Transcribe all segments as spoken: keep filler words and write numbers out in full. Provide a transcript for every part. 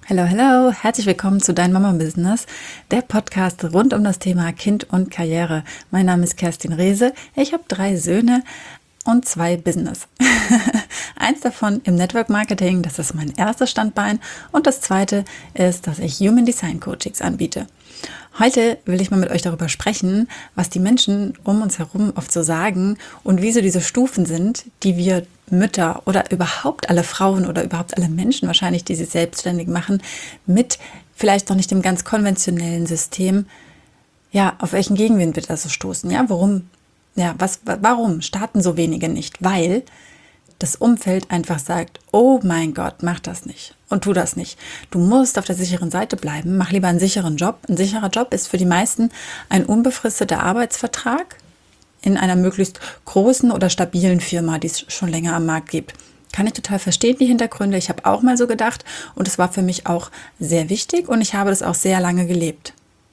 Hallo, hallo, herzlich willkommen zu Dein Mama Business, der Podcast rund um das Thema Kind und Karriere. Mein Name ist Kerstin Rehse, ich habe drei Söhne und zwei Business. Eins davon im Network Marketing, das ist mein erstes Standbein, und das zweite ist, dass ich Human Design Coachings anbiete. Heute will ich mal mit euch darüber sprechen, was die Menschen um uns herum oft so sagen und wie so diese Stufen sind, die wir Mütter oder überhaupt alle Frauen oder überhaupt alle Menschen wahrscheinlich, die sich selbstständig machen, mit vielleicht noch nicht dem ganz konventionellen System, ja, auf welchen Gegenwind wir da so stoßen. Ja, warum, ja, was, warum starten so wenige nicht? Weil das Umfeld einfach sagt, oh mein Gott, mach das nicht und tu das nicht. Du musst auf der sicheren Seite bleiben, mach lieber einen sicheren Job. Ein sicherer Job ist für die meisten ein unbefristeter Arbeitsvertrag in einer möglichst großen oder stabilen Firma, die es schon länger am Markt gibt. Kann ich total verstehen, die Hintergründe. Ich habe auch mal so gedacht und es war für mich auch sehr wichtig und ich habe das auch sehr lange gelebt.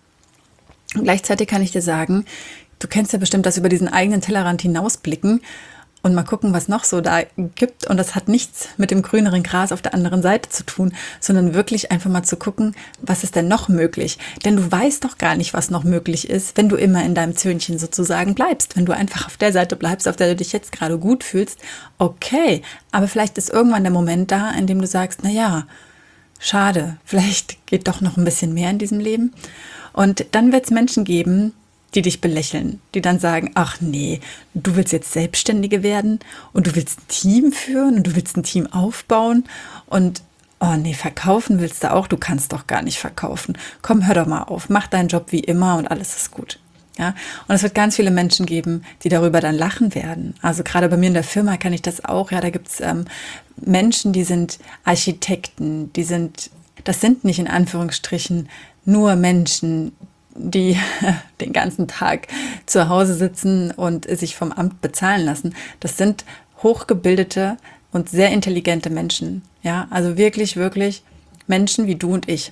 Und gleichzeitig kann ich dir sagen, du kennst ja bestimmt das über diesen eigenen Tellerrand hinausblicken und mal gucken, was noch so da gibt. Und das hat nichts mit dem grüneren Gras auf der anderen Seite zu tun, sondern wirklich einfach mal zu gucken, was ist denn noch möglich? Denn du weißt doch gar nicht, was noch möglich ist, wenn du immer in deinem Zöhnchen sozusagen bleibst. Wenn du einfach auf der Seite bleibst, auf der du dich jetzt gerade gut fühlst, okay. Aber vielleicht ist irgendwann der Moment da, in dem du sagst, na ja, schade, vielleicht geht doch noch ein bisschen mehr in diesem Leben. Und dann wird es Menschen geben, die dich belächeln, die dann sagen, ach nee, du willst jetzt Selbstständige werden und du willst ein Team führen und du willst ein Team aufbauen und oh nee, verkaufen willst du auch, du kannst doch gar nicht verkaufen. Komm, hör doch mal auf, mach deinen Job wie immer und alles ist gut. Ja, und es wird ganz viele Menschen geben, die darüber dann lachen werden. Also gerade bei mir in der Firma kann ich das auch, ja, da gibt es ähm, Menschen, die sind Architekten, die sind, das sind nicht in Anführungsstrichen nur Menschen, die den ganzen Tag zu Hause sitzen und sich vom Amt bezahlen lassen. Das sind hochgebildete und sehr intelligente Menschen. Ja, also wirklich, wirklich Menschen wie du und ich.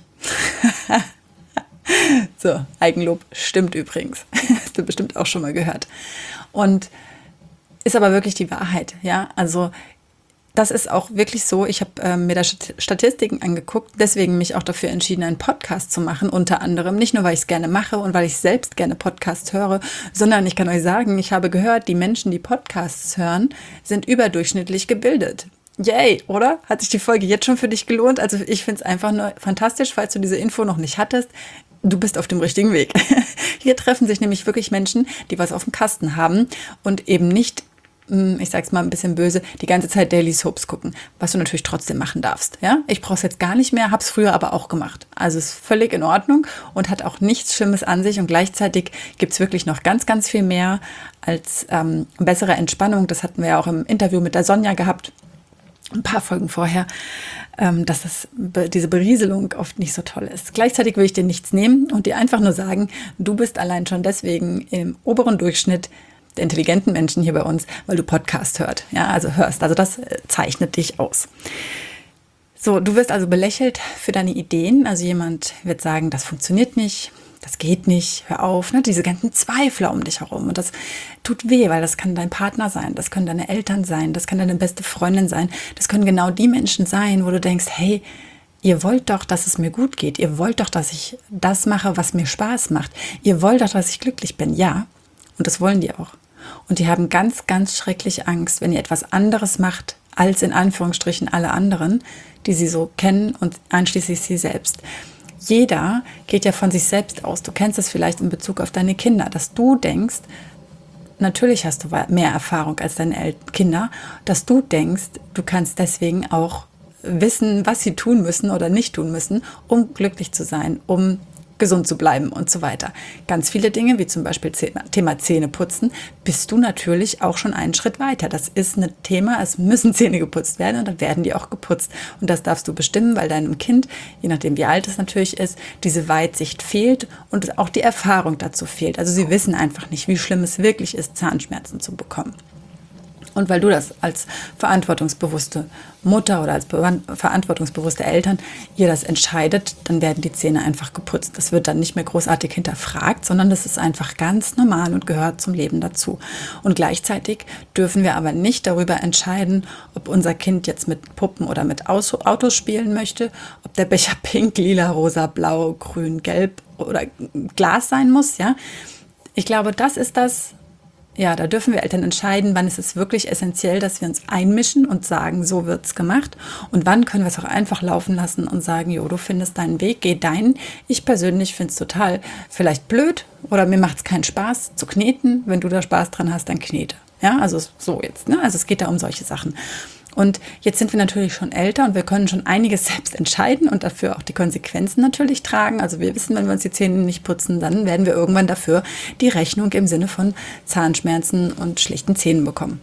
So, Eigenlob stimmt übrigens. Hast du bestimmt auch schon mal gehört. Und ist aber wirklich die Wahrheit. Ja, also das ist auch wirklich so. Ich habe äh, mir da Statistiken angeguckt, deswegen mich auch dafür entschieden, einen Podcast zu machen, unter anderem. Nicht nur, weil ich es gerne mache und weil ich selbst gerne Podcasts höre, sondern ich kann euch sagen, ich habe gehört, die Menschen, die Podcasts hören, sind überdurchschnittlich gebildet. Yay, oder? Hat sich die Folge jetzt schon für dich gelohnt? Also ich finde es einfach nur fantastisch, falls du diese Info noch nicht hattest. Du bist auf dem richtigen Weg. Hier treffen sich nämlich wirklich Menschen, die was auf dem Kasten haben und eben nicht, ich sag's mal ein bisschen böse, die ganze Zeit Daily Soaps gucken, was du natürlich trotzdem machen darfst. Ja? Ich brauche es jetzt gar nicht mehr, habe es früher aber auch gemacht. Also ist völlig in Ordnung und hat auch nichts Schlimmes an sich und gleichzeitig gibt's wirklich noch ganz, ganz viel mehr als ähm, bessere Entspannung. Das hatten wir ja auch im Interview mit der Sonja gehabt, ein paar Folgen vorher, ähm, dass das, diese Berieselung oft nicht so toll ist. Gleichzeitig will ich dir nichts nehmen und dir einfach nur sagen, du bist allein schon deswegen im oberen Durchschnitt der intelligenten Menschen hier bei uns, weil du Podcast hört, ja, also hörst. Also das zeichnet dich aus. So, du wirst also belächelt für deine Ideen. Also jemand wird sagen, das funktioniert nicht, das geht nicht, hör auf. Ne? Diese ganzen Zweifler um dich herum. Und das tut weh, weil das kann dein Partner sein, das können deine Eltern sein, das kann deine beste Freundin sein. Das können genau die Menschen sein, wo du denkst, hey, ihr wollt doch, dass es mir gut geht. Ihr wollt doch, dass ich das mache, was mir Spaß macht. Ihr wollt doch, dass ich glücklich bin. Ja, und das wollen die auch. Und die haben ganz, ganz schrecklich Angst, wenn ihr etwas anderes macht, als in Anführungsstrichen alle anderen, die sie so kennen und einschließlich sie selbst. Jeder geht ja von sich selbst aus. Du kennst es vielleicht in Bezug auf deine Kinder, dass du denkst, natürlich hast du mehr Erfahrung als deine El- Kinder, dass du denkst, du kannst deswegen auch wissen, was sie tun müssen oder nicht tun müssen, um glücklich zu sein, um gesund zu bleiben und so weiter. Ganz viele Dinge, wie zum Beispiel Thema Zähneputzen, bist du natürlich auch schon einen Schritt weiter. Das ist ein Thema, es müssen Zähne geputzt werden und dann werden die auch geputzt. Und das darfst du bestimmen, weil deinem Kind, je nachdem wie alt es natürlich ist, diese Weitsicht fehlt und auch die Erfahrung dazu fehlt. Also sie wissen einfach nicht, wie schlimm es wirklich ist, Zahnschmerzen zu bekommen. Und weil du das als verantwortungsbewusste Mutter oder als verantwortungsbewusste Eltern ihr das entscheidet, dann werden die Zähne einfach geputzt. Das wird dann nicht mehr großartig hinterfragt, sondern das ist einfach ganz normal und gehört zum Leben dazu. Und gleichzeitig dürfen wir aber nicht darüber entscheiden, ob unser Kind jetzt mit Puppen oder mit Autos spielen möchte, ob der Becher pink, lila, rosa, blau, grün, gelb oder Glas sein muss. Ja, ich glaube, das ist das. Ja, da dürfen wir Eltern entscheiden, wann ist es wirklich essentiell, dass wir uns einmischen und sagen, so wird's gemacht. Und wann können wir es auch einfach laufen lassen und sagen, jo, du findest deinen Weg, geh deinen. Ich persönlich finde es total vielleicht blöd oder mir macht es keinen Spaß zu kneten. Wenn du da Spaß dran hast, dann knete. Ja, also so jetzt. Ne? Also es geht da um solche Sachen. Und jetzt sind wir natürlich schon älter und wir können schon einiges selbst entscheiden und dafür auch die Konsequenzen natürlich tragen. Also wir wissen, wenn wir uns die Zähne nicht putzen, dann werden wir irgendwann dafür die Rechnung im Sinne von Zahnschmerzen und schlechten Zähnen bekommen.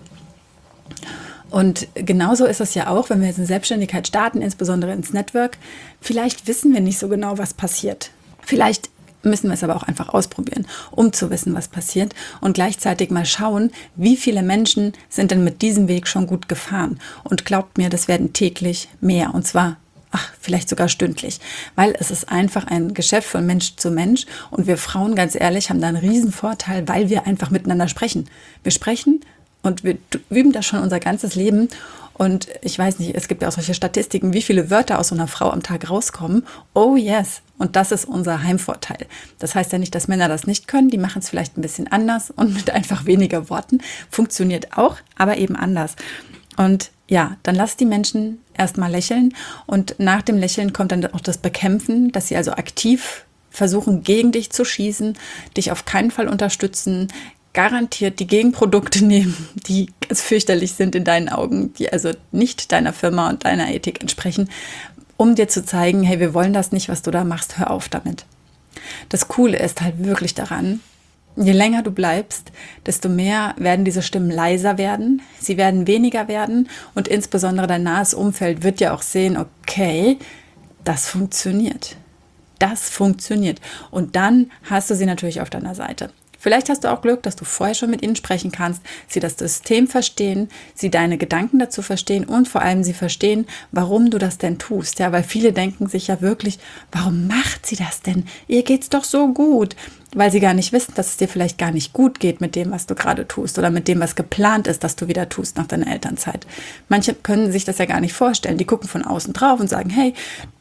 Und genauso ist es ja auch, wenn wir jetzt eine Selbstständigkeit starten, insbesondere ins Network. Vielleicht wissen wir nicht so genau, was passiert. Vielleicht müssen wir es aber auch einfach ausprobieren, um zu wissen, was passiert und gleichzeitig mal schauen, wie viele Menschen sind denn mit diesem Weg schon gut gefahren. Und glaubt mir, das werden täglich mehr und zwar, ach, vielleicht sogar stündlich, weil es ist einfach ein Geschäft von Mensch zu Mensch und wir Frauen, ganz ehrlich, haben da einen riesen Vorteil, weil wir einfach miteinander sprechen. Wir sprechen und wir üben das schon unser ganzes Leben. Und ich weiß nicht, es gibt ja auch solche Statistiken, wie viele Wörter aus so einer Frau am Tag rauskommen. Oh yes. Und das ist unser Heimvorteil. Das heißt ja nicht, dass Männer das nicht können. Die machen es vielleicht ein bisschen anders und mit einfach weniger Worten. Funktioniert auch, aber eben anders. Und ja, dann lass die Menschen erstmal lächeln. Und nach dem Lächeln kommt dann auch das Bekämpfen, dass sie also aktiv versuchen, gegen dich zu schießen, dich auf keinen Fall unterstützen, garantiert die Gegenprodukte nehmen, die ganz fürchterlich sind in deinen Augen, die also nicht deiner Firma und deiner Ethik entsprechen, um dir zu zeigen, hey, wir wollen das nicht, was du da machst, hör auf damit. Das Coole ist halt wirklich daran, je länger du bleibst, desto mehr werden diese Stimmen leiser werden, sie werden weniger werden und insbesondere dein nahes Umfeld wird ja auch sehen, okay, das funktioniert. Das funktioniert. Und dann hast du sie natürlich auf deiner Seite. Vielleicht hast du auch Glück, dass du vorher schon mit ihnen sprechen kannst, sie das System verstehen, sie deine Gedanken dazu verstehen und vor allem sie verstehen, warum du das denn tust. Ja, weil viele denken sich ja wirklich, warum macht sie das denn? Ihr geht's doch so gut. Weil sie gar nicht wissen, dass es dir vielleicht gar nicht gut geht mit dem, was du gerade tust oder mit dem, was geplant ist, dass du wieder tust nach deiner Elternzeit. Manche können sich das ja gar nicht vorstellen. Die gucken von außen drauf und sagen, hey,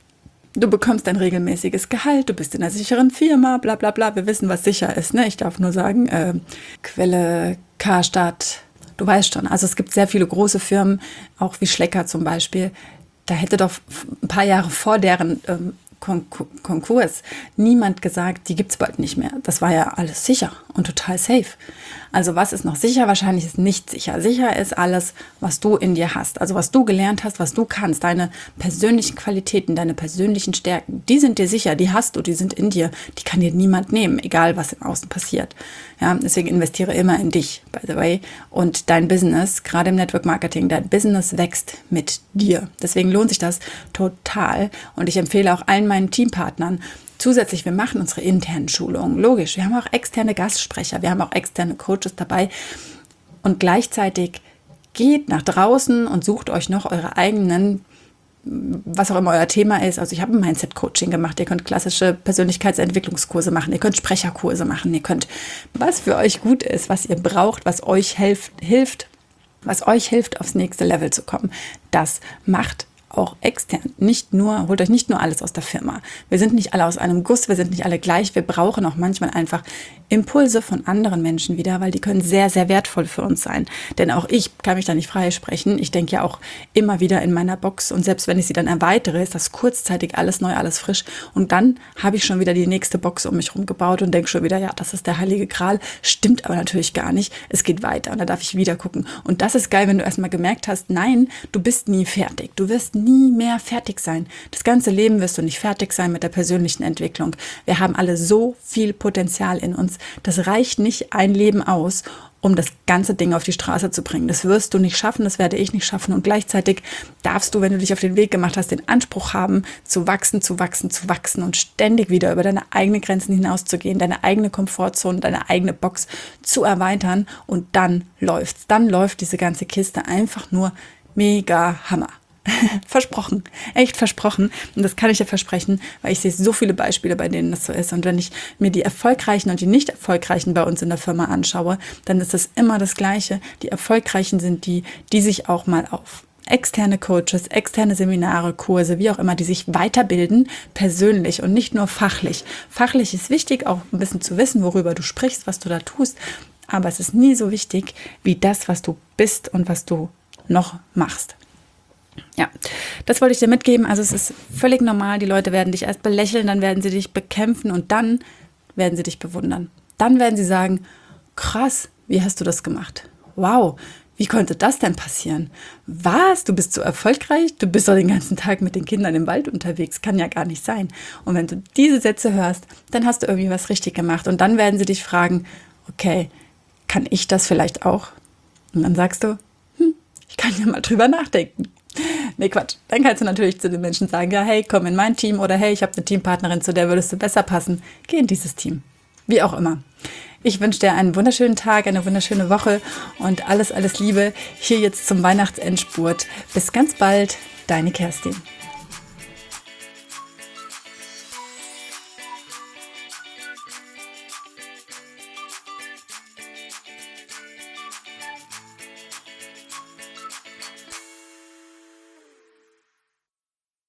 du bekommst ein regelmäßiges Gehalt, du bist in einer sicheren Firma, bla bla bla. Wir wissen, was sicher ist. Ne? Ich darf nur sagen, äh, Quelle, Karstadt, du weißt schon. Also es gibt sehr viele große Firmen, auch wie Schlecker zum Beispiel. Da hätte doch ein paar Jahre vor deren ähm, Kon- Konkurs niemand gesagt, die gibt es bald nicht mehr. Das war ja alles sicher und total safe. Also was ist noch sicher? Wahrscheinlich ist nicht sicher. Sicher ist alles, was du in dir hast. Also was du gelernt hast, was du kannst. Deine persönlichen Qualitäten, deine persönlichen Stärken, die sind dir sicher, die hast du, die sind in dir. Die kann dir niemand nehmen, egal was im Außen passiert. Ja, deswegen investiere immer in dich, by the way. Und dein Business, gerade im Network Marketing, dein Business wächst mit dir. Deswegen lohnt sich das total. Und ich empfehle auch allen meinen Teampartnern, zusätzlich, wir machen unsere internen Schulungen. Logisch, wir haben auch externe Gastsprecher, wir haben auch externe Coaches dabei. Und gleichzeitig geht nach draußen und sucht euch noch eure eigenen, was auch immer euer Thema ist. Also ich habe ein Mindset-Coaching gemacht. Ihr könnt klassische Persönlichkeitsentwicklungskurse machen. Ihr könnt Sprecherkurse machen. Ihr könnt, was für euch gut ist, was ihr braucht, was euch helft, hilft, was euch hilft, aufs nächste Level zu kommen. Das macht auch extern. Nicht nur, holt euch nicht nur alles aus der Firma. Wir sind nicht alle aus einem Guss, wir sind nicht alle gleich. Wir brauchen auch manchmal einfach Impulse von anderen Menschen wieder, weil die können sehr, sehr wertvoll für uns sein. Denn auch ich kann mich da nicht freisprechen. Ich denke ja auch immer wieder in meiner Box und selbst wenn ich sie dann erweitere, ist das kurzzeitig alles neu, alles frisch. Und dann habe ich schon wieder die nächste Box um mich herum gebaut und denke schon wieder, ja, das ist der heilige Gral. Stimmt aber natürlich gar nicht. Es geht weiter und da darf ich wieder gucken. Und das ist geil, wenn du erstmal gemerkt hast, nein, du bist nie fertig. Du wirst nie mehr fertig sein. Das ganze Leben wirst du nicht fertig sein mit der persönlichen Entwicklung. Wir haben alle so viel Potenzial in uns. Das reicht nicht ein Leben aus, um das ganze Ding auf die Straße zu bringen. Das wirst du nicht schaffen, das werde ich nicht schaffen. Und gleichzeitig darfst du, wenn du dich auf den Weg gemacht hast, den Anspruch haben, zu wachsen, zu wachsen, zu wachsen und ständig wieder über deine eigenen Grenzen hinauszugehen, deine eigene Komfortzone, deine eigene Box zu erweitern. Und dann läuft's. Dann läuft diese ganze Kiste einfach nur mega Hammer. Versprochen, echt versprochen. Und das kann ich dir versprechen, weil ich sehe so viele Beispiele, bei denen das so ist. Und wenn ich mir die Erfolgreichen und die nicht Erfolgreichen bei uns in der Firma anschaue, dann ist das immer das Gleiche. Die Erfolgreichen sind die, die sich auch mal auf externe Coaches, externe Seminare, Kurse, wie auch immer, die sich weiterbilden, persönlich und nicht nur fachlich. Fachlich ist wichtig, auch ein bisschen zu wissen, worüber du sprichst, was du da tust. Aber es ist nie so wichtig wie das, was du bist und was du noch machst. Ja, das wollte ich dir mitgeben. Also es ist völlig normal. Die Leute werden dich erst belächeln, dann werden sie dich bekämpfen und dann werden sie dich bewundern. Dann werden sie sagen, krass, wie hast du das gemacht? Wow, wie konnte das denn passieren? Was, du bist so erfolgreich? Du bist doch den ganzen Tag mit den Kindern im Wald unterwegs. Kann ja gar nicht sein. Und wenn du diese Sätze hörst, dann hast du irgendwie was richtig gemacht. Und dann werden sie dich fragen, okay, kann ich das vielleicht auch? Und dann sagst du, hm, ich kann ja mal drüber nachdenken. Nee, Quatsch. Dann kannst du natürlich zu den Menschen sagen, ja, hey, komm in mein Team oder hey, ich habe eine Teampartnerin, zu der würdest du besser passen. Geh in dieses Team. Wie auch immer. Ich wünsche dir einen wunderschönen Tag, eine wunderschöne Woche und alles, alles Liebe hier jetzt zum Weihnachtsendspurt. Bis ganz bald, deine Kerstin.